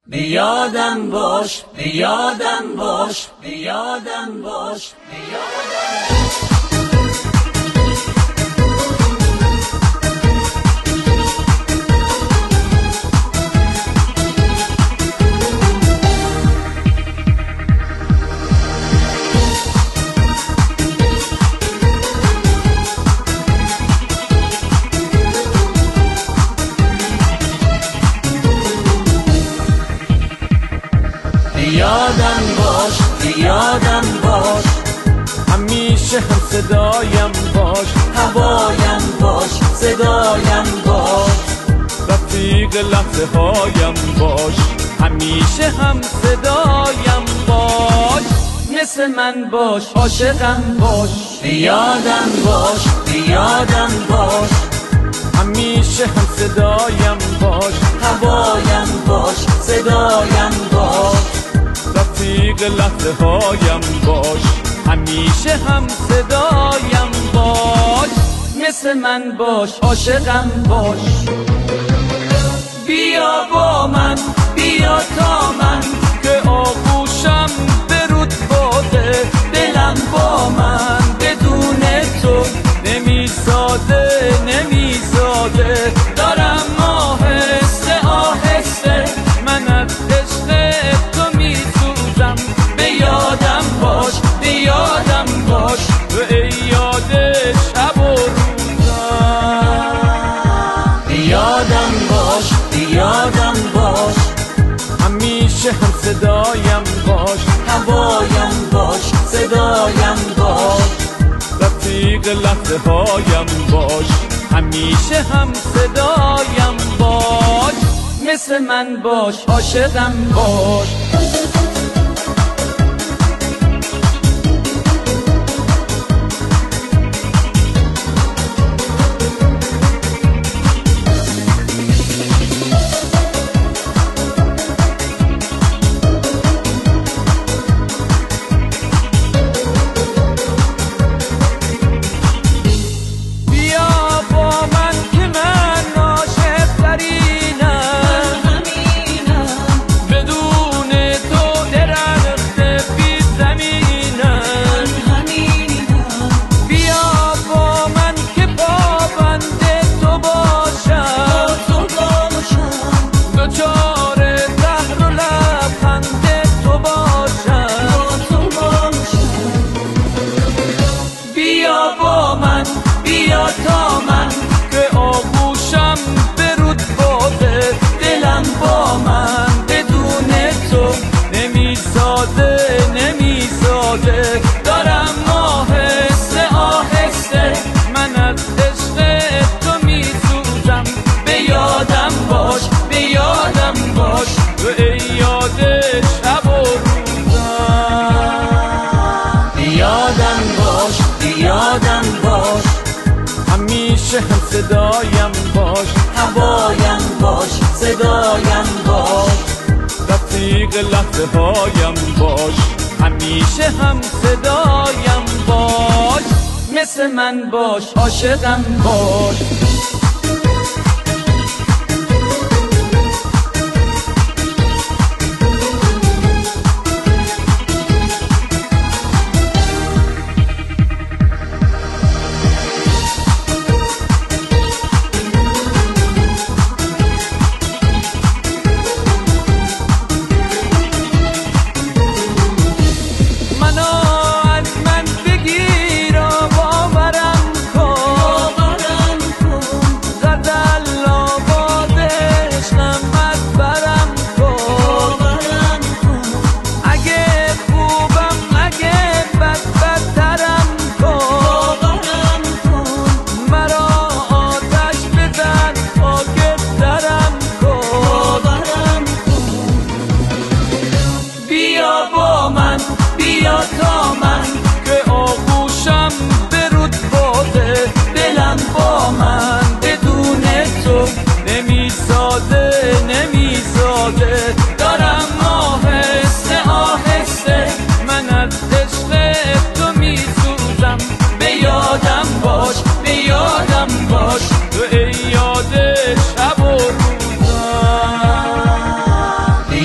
بیادم باش، بیادم باش، بیادم باش، بیادم باش. بیادم باش، بیادم باش، همیشه هم صدایم باش، هوایم باش، صدایم باش، رفیق لحظه هایم باش، همیشه هم صدایم باش، مثل من باش، عاشقم باش. بیادم باش، بیادم باش، همیشه هم صدایم باش، هوایم باش، صدایم باش، رفیق لحظه هایم باش، همیشه هم صدایم باش، مثل من باش، عاشقم باش. بیا با من، بیا تا من، که آغوشم به رود باده، دلم با من بدون تو نمیزاده نمیزاده، دارم آهسته آهسته من از عشق تو میسوزم. بیادم باش، بیادم باش، و ای یاد شب و روزم. بیادم باش، بیادم باش، همیشه هم صدایم باش، هوایم باش، صدایم باش، رفیق لحظه هایم باش، همیشه هم صدایم باش، مثل من باش، عاشقم باش. بیا تا من، که آغوشم به رود باده، دلم با من بدون تو نمیزاده نمیزاده، دارم آهسته آهسته من از عشق تو میسوزم. بیادم باش، بیادم باش، و ای یاد شب و روزم. بیادم باش، بیادم باش، همیشه هم صدایم باش، هوایم باش، صدایم باش، رفیق لحظه هایم باش، همیشه هم صدایم باش، مثل من باش، عاشقم باش.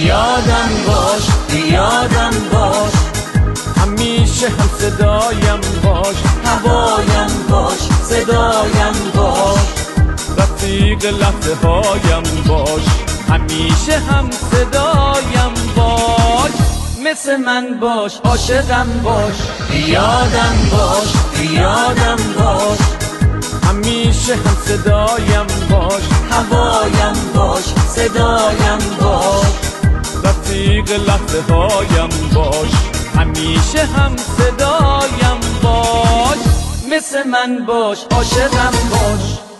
یادم باش یادم باش همیشه هم صدایم باش هوایم باش صدایم باش رفیق لحظه هایم باش همیشه هم صدایم باش مثل من باش عاشقم باش یادم باش یادم باش همیشه هم صدایم باش هوایم باش صدایم باش رفیق لحظه هایم باش همیشه هم صدایم باش مثل من باش عاشقم باش